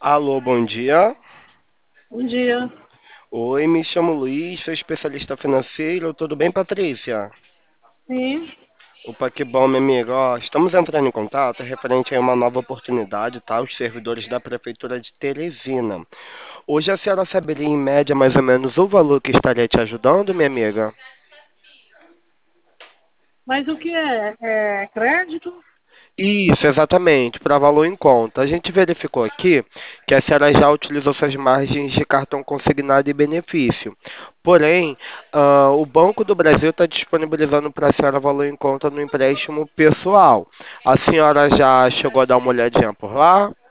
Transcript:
Alô, bom dia. Bom dia. Oi, me chamo Luiz, sou especialista financeiro. Tudo bem, Patrícia? Sim, Opa, que bom, minha amiga. Ó, estamos entrando em contato referente a uma nova oportunidade, tá? Os servidores da Prefeitura de Teresina. Hoje a senhora saberia, em média, mais ou menos o valor que estaria te ajudando, minha amiga? mas o que é? É crédito? Isso, exatamente, para valor em conta. A gente verificou aqui que a senhora já utilizou suas margens de cartão consignado e benefício. Porém, o Banco do Brasil está disponibilizando para a senhora valor em conta no empréstimo pessoal. A senhora já chegou a dar uma olhadinha por lá?